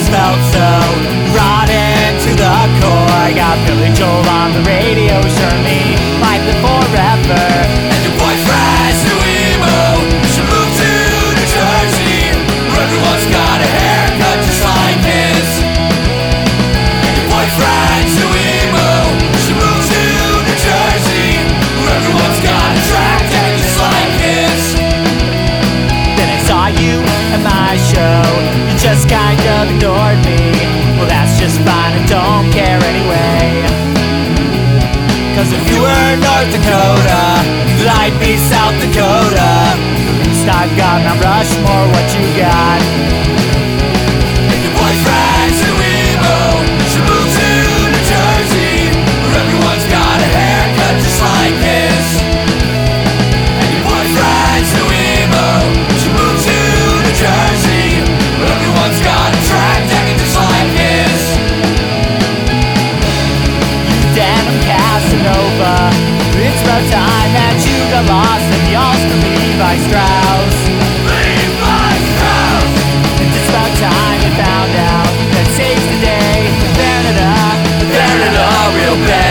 felt so rotten to the core. I got Billy Joel on the radio, sure me might live forever. And your boyfriend's too emo, you should move to New Jersey, where everyone's got a haircut just like his. And your boyfriend's too emo, you should move to New Jersey, where everyone's got a track deck just like his. Then I saw you at my show, you just kind of ignored me. Well, that's just fine, I don't care anyway. Cause if you were North Dakota, then I'd be South Dakota. East I've got Mount Rushmore, what you got? And your boyfriend's too emo, you should move to New Jersey, where everyone's got a haircut just like his. And your boyfriend's too emo, you should move to New Jersey, where everyone's got a track deck just like his. Denim Casanova, it's about time that you got lost in the All-Star Levi Strauss. Levi Strauss! It's about time you found out that saves the day. They're not a real band.